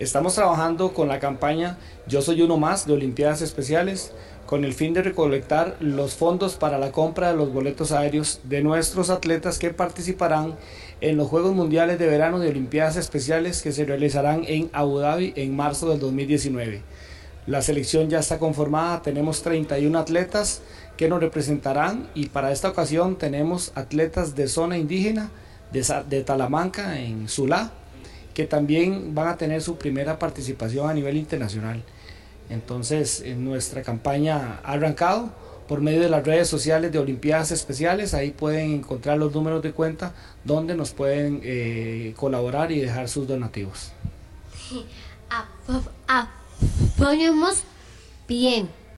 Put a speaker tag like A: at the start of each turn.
A: Estamos trabajando con la campaña Yo Soy Uno Más de Olimpiadas Especiales con el fin de recolectar los fondos para la compra de los boletos aéreos de nuestros atletas que participarán en los Juegos Mundiales de Verano de Olimpiadas Especiales que se realizarán en Abu Dhabi en marzo del 2019. La selección ya está conformada, tenemos 31 atletas que nos representarán y para esta ocasión tenemos atletas de zona indígena de Talamanca en Sula, que también van a tener su primera participación a nivel internacional. Entonces, en nuestra campaña ha arrancado por medio de las redes sociales de Olimpiadas Especiales. Ahí pueden encontrar los números de cuenta donde nos pueden colaborar y dejar sus donativos.
B: Apoyemos bien.